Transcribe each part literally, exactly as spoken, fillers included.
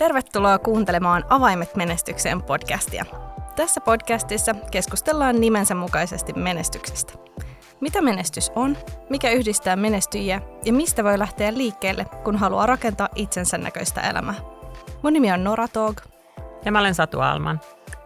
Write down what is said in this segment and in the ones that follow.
Tervetuloa kuuntelemaan Avaimet menestykseen podcastia. Tässä podcastissa keskustellaan nimensä mukaisesti menestyksestä. Mitä menestys on, mikä yhdistää menestyjiä ja mistä voi lähteä liikkeelle, kun haluaa rakentaa itsensä näköistä elämää. Mun nimi on Nora Tog. Ja mä olen Satu Alman.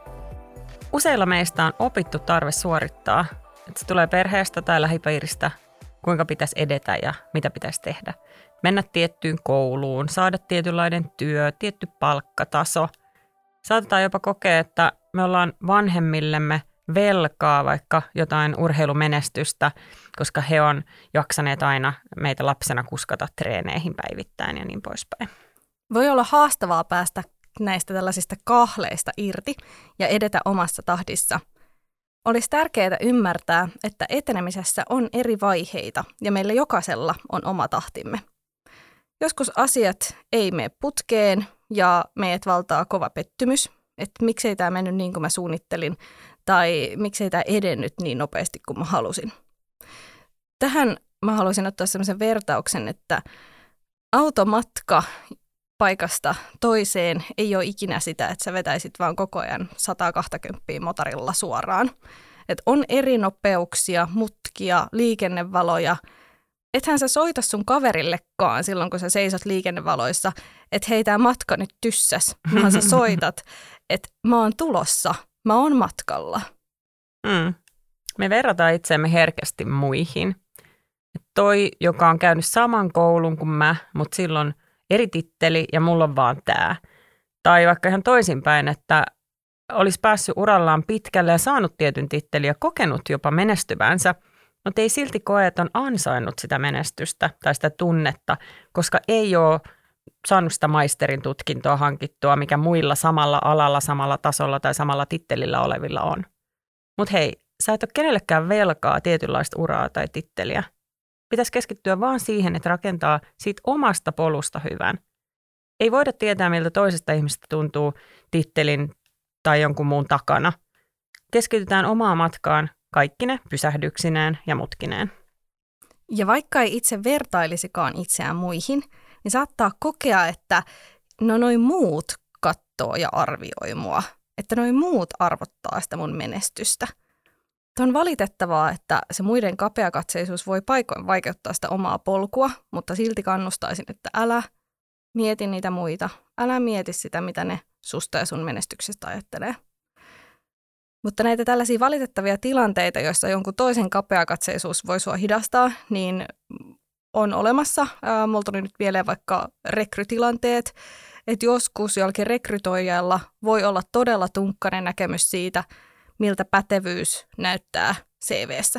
Useilla meistä on opittu tarve suorittaa, että se tulee perheestä tai lähipiiristä, kuinka pitäisi edetä ja mitä pitäisi tehdä. Mennä tiettyyn kouluun, saada tietynlainen työ, tietty palkkataso. Saatetaan jopa kokea, että me ollaan vanhemmillemme velkaa vaikka jotain urheilumenestystä, koska he on jaksaneet aina meitä lapsena kuskata treeneihin päivittäin ja niin poispäin. Voi olla haastavaa päästä näistä tällaisista kahleista irti ja edetä omassa tahdissa. Olisi tärkeää ymmärtää, että etenemisessä on eri vaiheita ja meillä jokaisella on oma tahtimme. Joskus asiat ei mene putkeen ja meidät valtaa kova pettymys, että miksei tämä mennyt niin kuin mä suunnittelin tai miksei tämä edennyt niin nopeasti kuin mä halusin. Tähän mä haluaisin ottaa sellaisen vertauksen, että automatka paikasta toiseen ei ole ikinä sitä, että sä vetäisit vaan koko ajan sata kaksikymmentä motorilla suoraan. Et on eri nopeuksia, mutkia, liikennevaloja. Ethän sä soita sun kaverillekaan silloin, kun sä seisot liikennevaloissa, että hei, tää matka nyt tyssäs, vaan sä soitat, että mä oon tulossa, mä oon matkalla. Mm. Me verrataan itseämme herkästi muihin. Et toi, joka on käynyt saman koulun kuin mä, mutta silloin eri titteli ja mulla on vaan tää. Tai vaikka ihan toisinpäin, että olisi päässyt urallaan pitkälle ja saanut tietyn tittelin ja kokenut jopa menestyvänsä, mutta ei silti koe, että on ansainnut sitä menestystä tai sitä tunnetta, koska ei ole saanut sitä maisterin tutkintoa hankittua, mikä muilla samalla alalla, samalla tasolla tai samalla tittelillä olevilla on. Mutta hei, sä et ole kenellekään velkaa tietynlaista uraa tai titteliä. Pitäisi keskittyä vaan siihen, että rakentaa siitä omasta polusta hyvän. Ei voida tietää, miltä toisesta ihmistä tuntuu tittelin tai jonkun muun takana. Keskitytään omaan matkaan kaikkine pysähdyksineen ja mutkineen. Ja vaikka ei itse vertailisikaan itseään muihin, niin saattaa kokea, että no noi muut katsoo ja arvioi mua. Että noi muut arvottaa sitä mun menestystä. On valitettavaa, että se muiden kapeakatseisuus voi paikoin vaikeuttaa sitä omaa polkua, mutta silti kannustaisin, että älä mieti niitä muita. Älä mieti sitä, mitä ne susta ja sun menestyksestä ajattelee. Mutta näitä tällaisia valitettavia tilanteita, joissa jonkun toisen kapeakatseisuus voi sua hidastaa, niin on olemassa. Ää, multa tuli nyt mieleen vaikka rekrytilanteet, että joskus jollakin rekrytoijalla voi olla todella tunkkainen näkemys siitä, miltä pätevyys näyttää C V:ssä.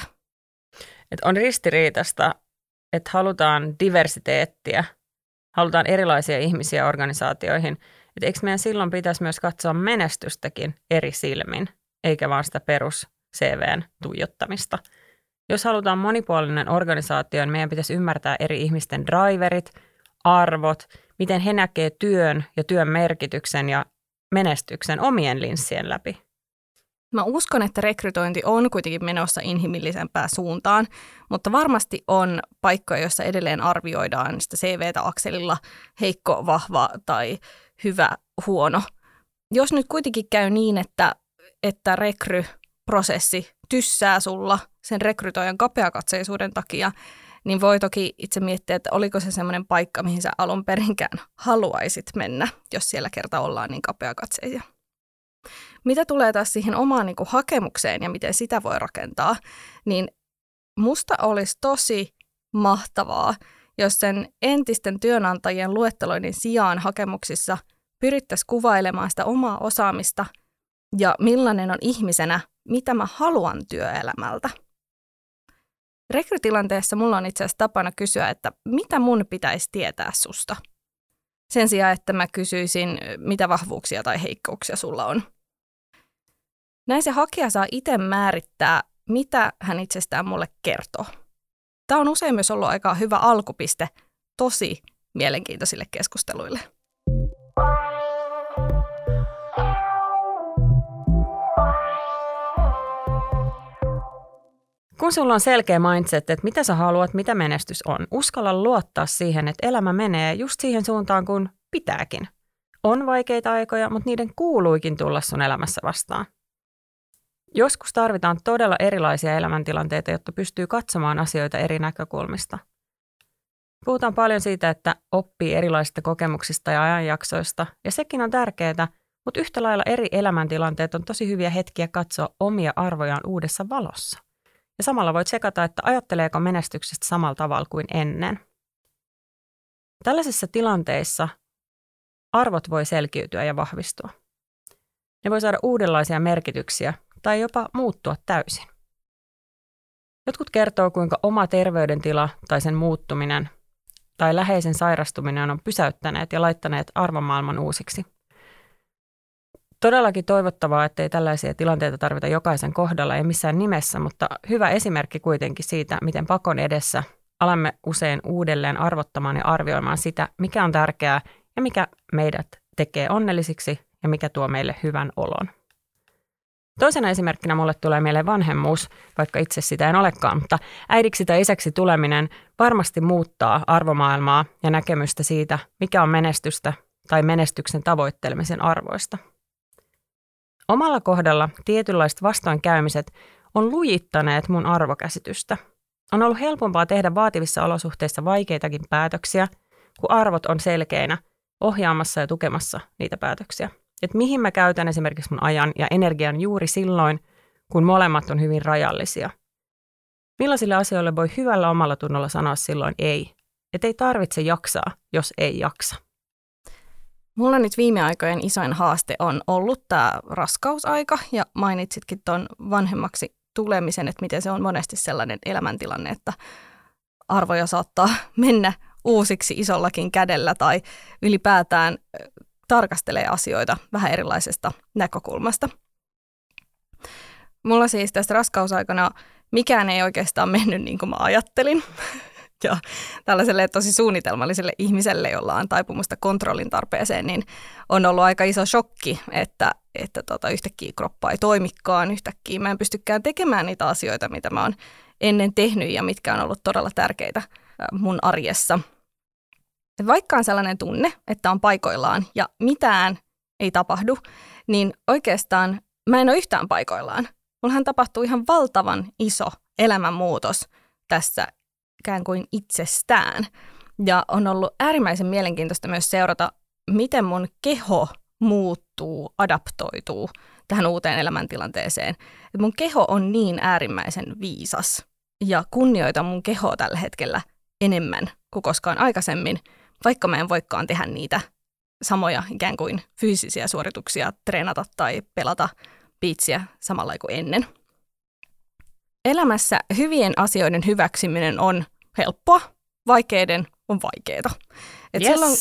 Et on ristiriitasta, että halutaan diversiteettiä, halutaan erilaisia ihmisiä organisaatioihin. Et eikö meidän silloin pitäisi myös katsoa menestystäkin eri silmin, eikä vaan sitä perus C V:n tuijottamista. Jos halutaan monipuolinen organisaatio, niin meidän pitäisi ymmärtää eri ihmisten driverit, arvot, miten he näkee työn ja työn merkityksen ja menestyksen omien linssien läpi. Mä uskon, että rekrytointi on kuitenkin menossa inhimillisempään suuntaan, mutta varmasti on paikkoja, joissa edelleen arvioidaan sitä C V:tä akselilla heikko, vahva tai hyvä, huono. Jos nyt kuitenkin käy niin, että, että rekryprosessi tyssää sulla sen rekrytoijan kapeakatseisuuden takia, niin voi toki itse miettiä, että oliko se semmoinen paikka, mihin sä alun perinkään haluaisit mennä, jos siellä kerta ollaan niin kapeakatseisia. Mitä tulee taas siihen omaan niin kuin hakemukseen ja miten sitä voi rakentaa, niin musta olisi tosi mahtavaa, jos sen entisten työnantajien luetteloinnin sijaan hakemuksissa pyrittäisiin kuvailemaan sitä omaa osaamista ja millainen on ihmisenä, mitä mä haluan työelämältä. Rekrytilanteessa mulla on itse asiassa tapana kysyä, että mitä mun pitäisi tietää susta. Sen sijaan, että mä kysyisin, mitä vahvuuksia tai heikkouksia sulla on. Näin se hakija saa itse määrittää, mitä hän itsestään mulle kertoo. Tämä on usein myös ollut aika hyvä alkupiste tosi mielenkiintoisille keskusteluille. Kun sulla on selkeä mindset, että mitä sä haluat, mitä menestys on, uskalla luottaa siihen, että elämä menee just siihen suuntaan kuin pitääkin. on vaikeita aikoja, mutta niiden kuuluikin tulla sun elämässä vastaan. Joskus tarvitaan todella erilaisia elämäntilanteita, jotta pystyy katsomaan asioita eri näkökulmista. Puhutaan paljon siitä, että oppii erilaisista kokemuksista ja ajanjaksoista, ja sekin on tärkeää, mutta yhtä lailla eri elämäntilanteet on tosi hyviä hetkiä katsoa omia arvojaan uudessa valossa. Ja samalla voit sekata, että ajatteleeko menestyksestä samalla tavalla kuin ennen. Tällaisissa tilanteissa arvot voi selkiytyä ja vahvistua. Ne voi saada uudenlaisia merkityksiä tai jopa muuttua täysin. Jotkut kertoo, kuinka oma terveydentila tai sen muuttuminen tai läheisen sairastuminen on pysäyttäneet ja laittaneet arvomaailman uusiksi. Todellakin toivottavaa, ettei tällaisia tilanteita tarvita jokaisen kohdalla, ei missään nimessä, mutta hyvä esimerkki kuitenkin siitä, miten pakon edessä alamme usein uudelleen arvottamaan ja arvioimaan sitä, mikä on tärkeää ja mikä meidät tekee onnellisiksi ja mikä tuo meille hyvän olon. Toisena esimerkkinä mulle tulee mieleen vanhemmuus, vaikka itse sitä en olekaan, mutta äidiksi tai isäksi tuleminen varmasti muuttaa arvomaailmaa ja näkemystä siitä, mikä on menestystä tai menestyksen tavoittelemisen arvoista. Omalla kohdalla tietynlaiset vastoinkäymiset on lujittaneet mun arvokäsitystä. On ollut helpompaa tehdä vaativissa olosuhteissa vaikeitakin päätöksiä, kun arvot on selkeinä ohjaamassa ja tukemassa niitä päätöksiä. Että mihin mä käytän esimerkiksi mun ajan ja energian juuri silloin, kun molemmat on hyvin rajallisia. Millaisille asioille voi hyvällä omalla tunnolla sanoa silloin ei. Että ei tarvitse jaksaa, jos ei jaksa. Mulla nyt viime aikojen isoin haaste on ollut tämä raskausaika ja mainitsitkin tuon vanhemmaksi tulemisen, että miten se on monesti sellainen elämäntilanne, että arvoja saattaa mennä uusiksi isollakin kädellä tai ylipäätään tarkastelee asioita vähän erilaisesta näkökulmasta. Mulla siis tästä raskausaikana mikään ei oikeastaan mennyt niin kuin mä ajattelin. Ja tällaiselle tosi suunnitelmalliselle ihmiselle, jolla on taipumusta kontrollin tarpeeseen, niin on ollut aika iso shokki, että, että tota, yhtäkkiä kroppa ei toimikaan, yhtäkkiä mä en pystykään tekemään niitä asioita, mitä mä oon ennen tehnyt ja mitkä on ollut todella tärkeitä mun arjessa. Et vaikka on sellainen tunne, että on paikoillaan ja mitään ei tapahdu, niin oikeastaan mä en ole yhtään paikoillaan. Mullahan tapahtuu ihan valtavan iso elämänmuutos tässä ikään kuin itsestään. Ja on ollut äärimmäisen mielenkiintoista myös seurata, miten mun keho muuttuu, adaptoituu tähän uuteen elämäntilanteeseen. Et mun keho on niin äärimmäisen viisas ja kunnioitan mun kehoa tällä hetkellä enemmän kuin koskaan aikaisemmin, vaikka mä en voikaan tehdä niitä samoja ikään kuin fyysisiä suorituksia, treenata tai pelata biitsiä samalla kuin ennen. Elämässä hyvien asioiden hyväksyminen on helppoa, vaikeiden on vaikeita. Et yes. silloin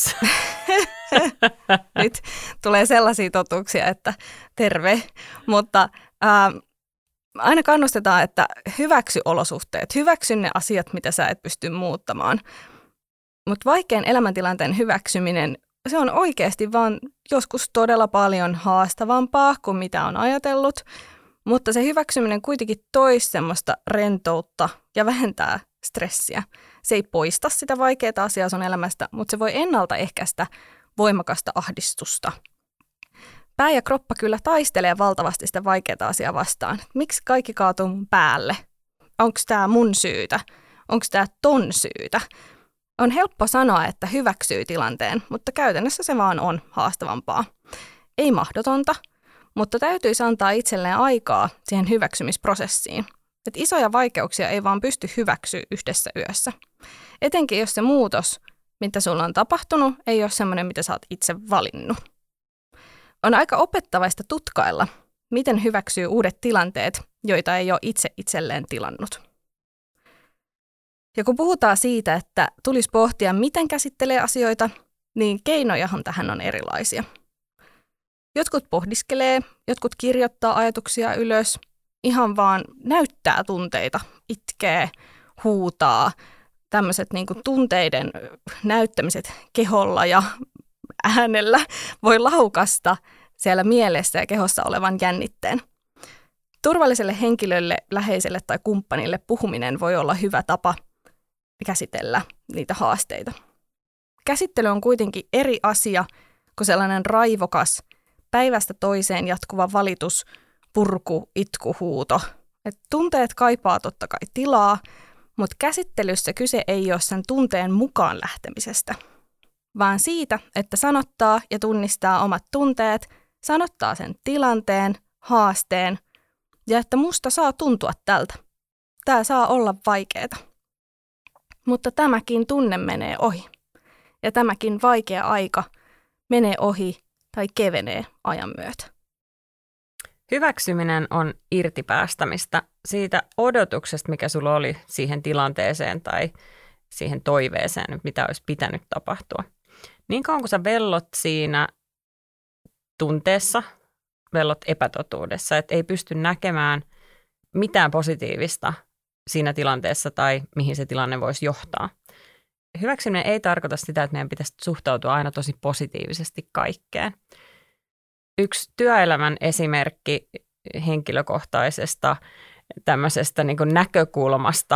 nyt tulee sellaisia totuuksia, että terve, mutta ää, aina kannustetaan, että hyväksy olosuhteet, hyväksy ne asiat, mitä sä et pysty muuttamaan. Mutta vaikean elämäntilanteen hyväksyminen, se on oikeasti vaan joskus todella paljon haastavampaa kuin mitä on ajatellut, mutta se hyväksyminen kuitenkin toisi semmoista rentoutta ja vähentää stressiä. Se ei poista sitä vaikeaa asiaa sun elämästä, mutta se voi ennaltaehkäistä voimakasta ahdistusta. Pää ja kroppa kyllä taistelee valtavasti sitä vaikeaa asiaa vastaan. Miksi kaikki kaatuu mun päälle? Onko tämä mun syytä? Onko tämä ton syytä? On helppo sanoa, että hyväksyy tilanteen, mutta käytännössä se vaan on haastavampaa. Ei mahdotonta, mutta täytyisi antaa itselleen aikaa siihen hyväksymisprosessiin. Et isoja vaikeuksia ei vaan pysty hyväksyä yhdessä yössä. Etenkin jos se muutos, mitä sulla on tapahtunut, ei ole sellainen, mitä sä oot itse valinnut. On aika opettavaista tutkailla, miten hyväksyy uudet tilanteet, joita ei ole itse itselleen tilannut. Ja kun puhutaan siitä, että tulisi pohtia, miten käsittelee asioita, niin keinojahan tähän on erilaisia. Jotkut pohdiskelee, jotkut kirjoittaa ajatuksia ylös, ihan vaan näyttää tunteita, itkee, huutaa. Tämmöiset niin kuin tunteiden näyttämiset keholla ja äänellä voi laukasta siellä mielessä ja kehossa olevan jännitteen. Turvalliselle henkilölle, läheiselle tai kumppanille puhuminen voi olla hyvä tapa käsitellä niitä haasteita. Käsittely on kuitenkin eri asia kuin sellainen raivokas, päivästä toiseen jatkuva valitus, purku, itku, huuto. Et tunteet kaipaa totta kai tilaa, mutta käsittelyssä kyse ei ole sen tunteen mukaan lähtemisestä, vaan siitä, että sanottaa ja tunnistaa omat tunteet, sanottaa sen tilanteen, haasteen ja että musta saa tuntua tältä. Tää saa olla vaikeeta. Mutta tämäkin tunne menee ohi ja tämäkin vaikea aika menee ohi tai kevenee ajan myötä. Hyväksyminen on irtipäästämistä siitä odotuksesta, mikä sulla oli siihen tilanteeseen tai siihen toiveeseen, mitä olisi pitänyt tapahtua. Niin kauan kun sä vellot siinä tunteessa, vellot epätotuudessa, että ei pysty näkemään mitään positiivista siinä tilanteessa tai mihin se tilanne voisi johtaa. Hyväksyminen ei tarkoita sitä, että meidän pitäisi suhtautua aina tosi positiivisesti kaikkeen. Yksi työelämän esimerkki henkilökohtaisesta tämmöisestä niin kuin näkökulmasta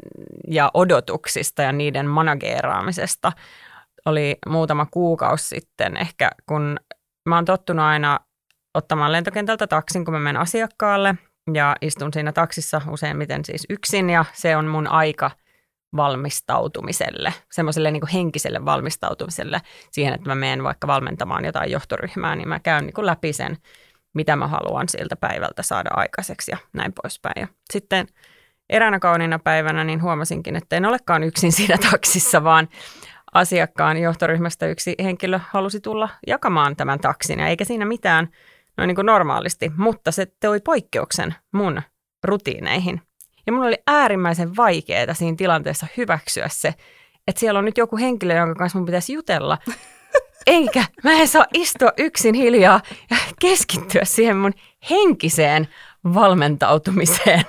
ja odotuksista ja niiden manageeraamisesta oli muutama kuukausi sitten ehkä, kun mä oon tottunut aina ottamaan lentokentältä taksin, kun mä menen asiakkaalle ja istun siinä taksissa useimmiten siis yksin ja se on mun aika valmistautumiselle, semmoiselle niin kuin henkiselle valmistautumiselle siihen, että mä menen vaikka valmentamaan jotain johtoryhmää, niin mä käyn niin kuin läpi sen, mitä mä haluan siltä päivältä saada aikaiseksi ja näin poispäin. Ja sitten eräänä kauniina päivänä niin huomasinkin, että en olekaan yksin siinä taksissa, vaan asiakkaan johtoryhmästä yksi henkilö halusi tulla jakamaan tämän taksin, ja eikä siinä mitään noin niin kuin normaalisti, mutta se toi poikkeuksen mun rutiineihin. Ja mun oli äärimmäisen vaikeaa siinä tilanteessa hyväksyä se, että siellä on nyt joku henkilö, jonka kanssa mun pitäisi jutella. Eikä mä en saa istua yksin hiljaa ja keskittyä siihen mun henkiseen valmentautumiseen.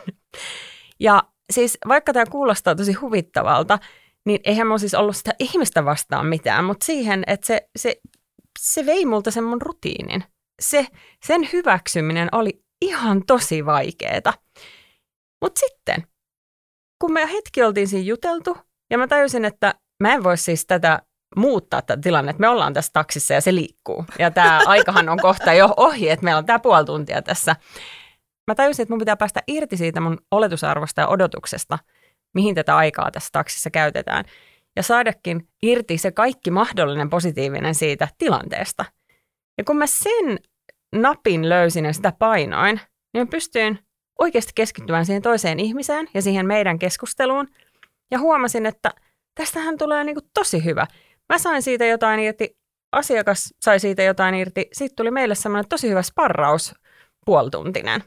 Ja siis vaikka tämä kuulostaa tosi huvittavalta, niin eihän mun siis ollut sitä ihmistä vastaan mitään, mutta siihen, että se, se, se vei multa sen mun rutiinin. Se, sen hyväksyminen oli ihan tosi vaikeeta. Mutta sitten, kun me hetki oltiin siinä juteltu, ja mä tajusin, että mä en voi siis tätä muuttaa tätä tilannetta. Me ollaan tässä taksissa ja se liikkuu. Ja tämä aikahan on kohta jo ohi, että meillä on tämä puoli tuntia tässä. Mä tajusin, että mun pitää päästä irti siitä mun oletusarvosta ja odotuksesta, mihin tätä aikaa tässä taksissa käytetään. Ja saadakin irti se kaikki mahdollinen positiivinen siitä tilanteesta. Ja kun mä sen napin löysin ja sitä painoin, niin mä pystyin oikeasti keskittymään siihen toiseen ihmiseen ja siihen meidän keskusteluun. Ja huomasin, että tästähän tulee niin kuin tosi hyvä. Mä sain siitä jotain irti, asiakas sai siitä jotain irti. Siitä tuli meille semmoinen tosi hyvä sparraus puolituntinen.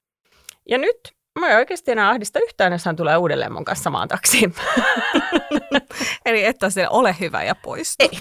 Ja nyt mä en oikeasti enää ahdista yhtään, jos hän tulee uudelleen mun kanssa samaan taksiin. Eli et tosiaan ole hyvä ja poistu. Ei.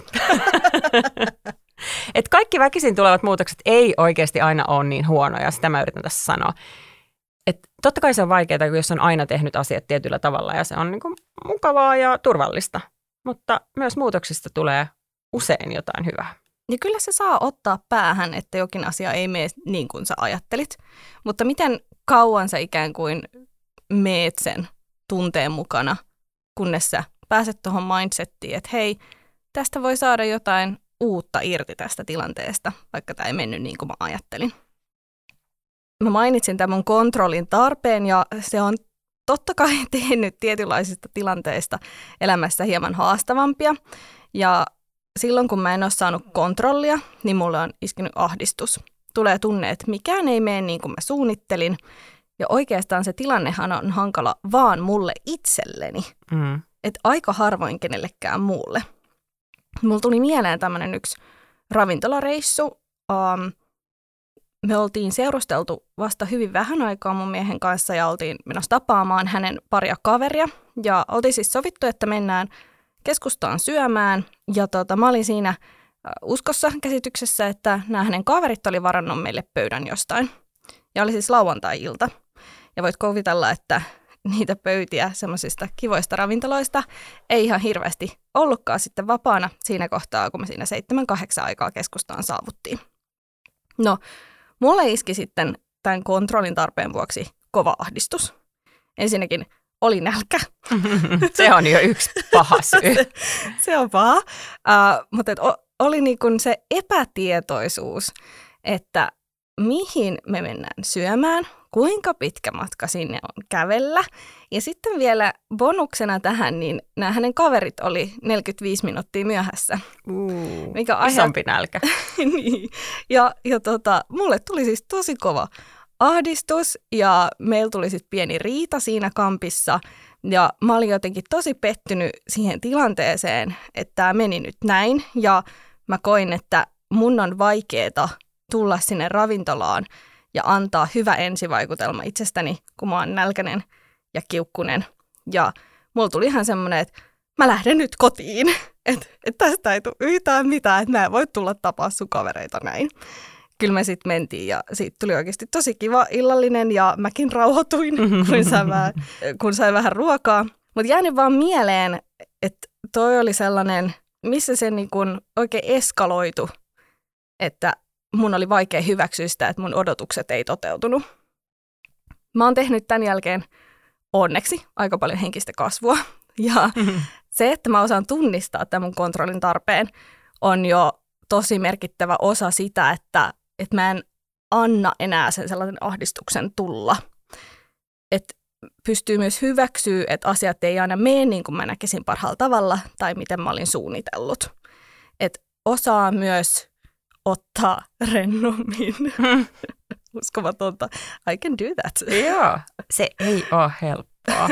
Et kaikki väkisin tulevat muutokset ei oikeasti aina ole niin huonoja, sitä mä yritän tässä sanoa. Et totta kai se on vaikeaa, jos on aina tehnyt asiat tietyllä tavalla ja se on niinku mukavaa ja turvallista. Mutta myös muutoksista tulee usein jotain hyvää. Ja kyllä se saa ottaa päähän, että jokin asia ei mene niin kuin sä ajattelit. Mutta miten kauan sä ikään kuin meet sen tunteen mukana, kunnes sä pääset tuohon mindsettiin, että hei, tästä voi saada jotain uutta irti tästä tilanteesta, vaikka tämä ei mennyt niin kuin mä ajattelin. Mä mainitsin tämän mun kontrollin tarpeen ja se on totta kai tehnyt tietynlaisista tilanteista elämässä hieman haastavampia. Ja silloin kun mä en ole saanut kontrollia, niin mulle on iskenyt ahdistus. Tulee tunne, että mikään ei mene niin kuin mä suunnittelin. Ja oikeastaan se tilannehan on hankala vaan mulle itselleni. Mm. Että aika harvoin kenellekään muulle. Mulla tuli mieleen tämmöinen yksi ravintolareissu. Um, me oltiin seurusteltu vasta hyvin vähän aikaa mun miehen kanssa ja oltiin menossa tapaamaan hänen paria kaveria. Ja oltiin siis sovittu, että mennään keskustaan syömään. Ja tota, mä olin siinä uskossa käsityksessä, että nämä hänen kaverit oli varannut meille pöydän jostain. Ja oli siis lauantai-ilta. Ja voit kuvitella, että niitä pöytiä semmoisista kivoista ravintoloista ei ihan hirveästi ollutkaan sitten vapaana siinä kohtaa, kun me siinä seitsemän kahdeksan aikaa keskustaan saavuttiin. No, mulle iski sitten tämän kontrollin tarpeen vuoksi kova ahdistus. Ensinnäkin oli nälkä. Se on jo yksi paha syy. se, se on paha. Uh, mutta et, o, oli niin kuin se epätietoisuus, että mihin me mennään syömään, kuinka pitkä matka sinne on kävellä. Ja sitten vielä bonuksena tähän, niin nämä hänen kaverit oli neljäkymmentäviisi minuuttia myöhässä. Uh, mikä isompi ajat... nälkä. niin. Ja, ja tota, mulle tuli siis tosi kova ahdistus ja meillä tuli sitten pieni riita siinä kampissa. Ja mä olin jotenkin tosi pettynyt siihen tilanteeseen, että tämä meni nyt näin. Ja mä koin, että mun on vaikeeta tulla sinne ravintolaan ja antaa hyvä ensivaikutelma itsestäni, kun mä oon nälkäinen ja kiukkunen. Ja mulla tuli ihan semmoinen, että mä lähden nyt kotiin, että et tästä ei tule yhtään mitään, että mä en voi tulla tapaa sun kavereita näin. Kyllä me sitten mentiin ja siitä tuli oikeasti tosi kiva illallinen ja mäkin rauhoituin, kun sain vähän, kun sain vähän ruokaa. Mutta jäänyt vaan mieleen, että toi oli sellainen, missä se niin kun oikein eskaloitu, että mun oli vaikea hyväksyä sitä, että mun odotukset ei toteutunut. Mä oon tehnyt tämän jälkeen onneksi aika paljon henkistä kasvua. Ja se, että mä osaan tunnistaa tämän mun kontrollin tarpeen, on jo tosi merkittävä osa sitä, että, että mä en anna enää sen sellaisen ahdistuksen tulla. Että pystyy myös hyväksyä, että asiat ei aina mene niin kuin mä näkisin parhaalla tavalla tai miten mä olin suunnitellut. Että osaa myös ottaa rennommin. Uskomatonta. I can do that. Joo, se ei ole helppoa.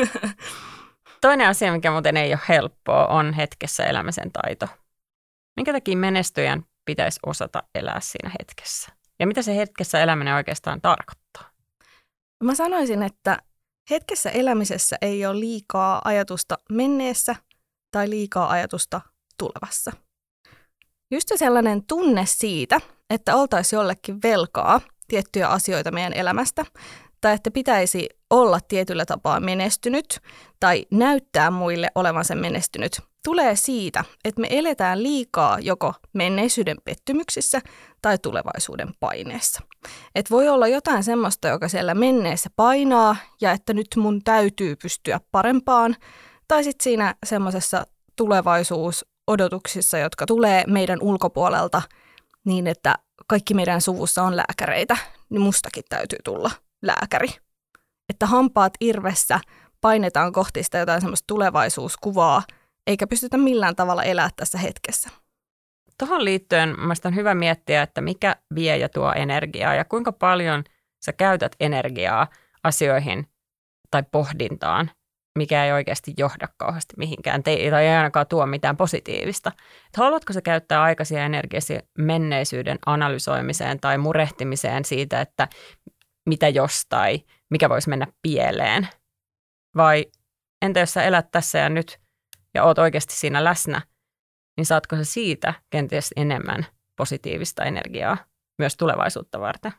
Toinen asia, mikä muuten ei ole helppoa, on hetkessä elämisen taito. Minkä takia menestyjän pitäisi osata elää siinä hetkessä? Ja mitä se hetkessä eläminen oikeastaan tarkoittaa? Mä sanoisin, että hetkessä elämisessä ei ole liikaa ajatusta menneessä tai liikaa ajatusta tulevassa. Just sellainen tunne siitä, että oltaisiin jollekin velkaa tiettyjä asioita meidän elämästä, tai että pitäisi olla tietyllä tapaa menestynyt tai näyttää muille olevansa menestynyt, tulee siitä, että me eletään liikaa joko menneisyyden pettymyksissä tai tulevaisuuden paineessa. Et voi olla jotain semmoista, joka siellä menneessä painaa ja että nyt mun täytyy pystyä parempaan, tai sitten siinä semmoisessa tulevaisuusodotuksissa, jotka tulee meidän ulkopuolelta niin, että kaikki meidän suvussa on lääkäreitä, niin mustakin täytyy tulla lääkäri. Että hampaat irvessä painetaan kohti sitä jotain semmoista tulevaisuuskuvaa, eikä pystytä millään tavalla elää tässä hetkessä. Tuohon liittyen mielestäni on hyvä miettiä, että mikä vie ja tuo energiaa ja kuinka paljon sä käytät energiaa asioihin tai pohdintaan, mikä ei oikeasti johda kauheasti mihinkään tai ei ainakaan tuo mitään positiivista. Et haluatko sä käyttää aikaisia energiasi menneisyyden analysoimiseen tai murehtimiseen siitä, että mitä jostain, mikä voisi mennä pieleen? Vai entä jos sä elät tässä ja nyt ja oot oikeasti siinä läsnä, niin saatko sä siitä kenties enemmän positiivista energiaa myös tulevaisuutta varten?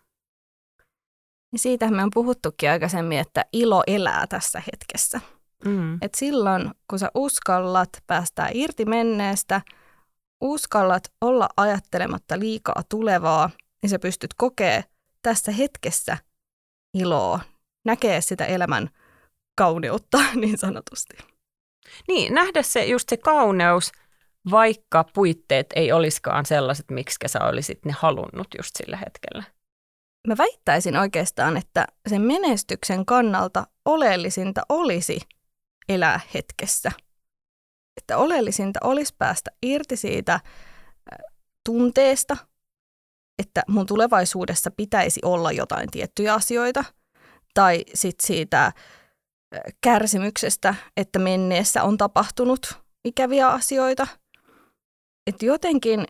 Ja siitähän me on puhuttukin aikaisemmin, että ilo elää tässä hetkessä. Mm. Et silloin, kun sä uskallat päästää irti menneestä, uskallat olla ajattelematta liikaa tulevaa, niin sä pystyt kokea tässä hetkessä iloa, näkee sitä elämän kauneutta niin sanotusti. Niin, nähdä se just se kauneus, vaikka puitteet ei olisikaan sellaiset, miksi sä olisit ne halunnut just sillä hetkellä. Mä väittäisin oikeastaan, että sen menestyksen kannalta oleellisinta olisi elää hetkessä. Että oleellisinta olisi päästä irti siitä tunteesta, että mun tulevaisuudessa pitäisi olla jotain tiettyjä asioita, tai sitten siitä kärsimyksestä, että menneessä on tapahtunut ikäviä asioita. Että jotenkin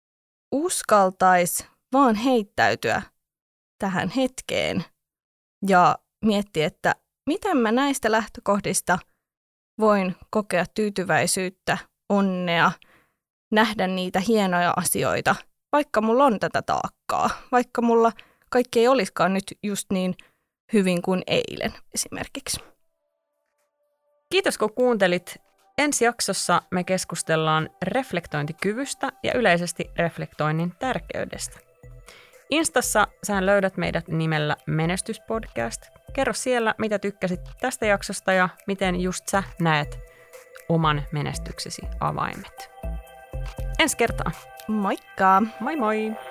uskaltaisi vaan heittäytyä tähän hetkeen ja miettiä, että miten mä näistä lähtökohdista voin kokea tyytyväisyyttä, onnea, nähdä niitä hienoja asioita, vaikka mulla on tätä taakkaa, vaikka mulla kaikki ei olisikaan nyt just niin hyvin kuin eilen esimerkiksi. Kiitos kun kuuntelit. Ensi jaksossa me keskustellaan reflektointikyvystä ja yleisesti reflektoinnin tärkeydestä. Instassa sä löydät meidät nimellä Menestyspodcast. Kerro siellä, mitä tykkäsit tästä jaksosta ja miten just sä näet oman menestyksesi avaimet. ensi kertaan. Moikka! Moi moi!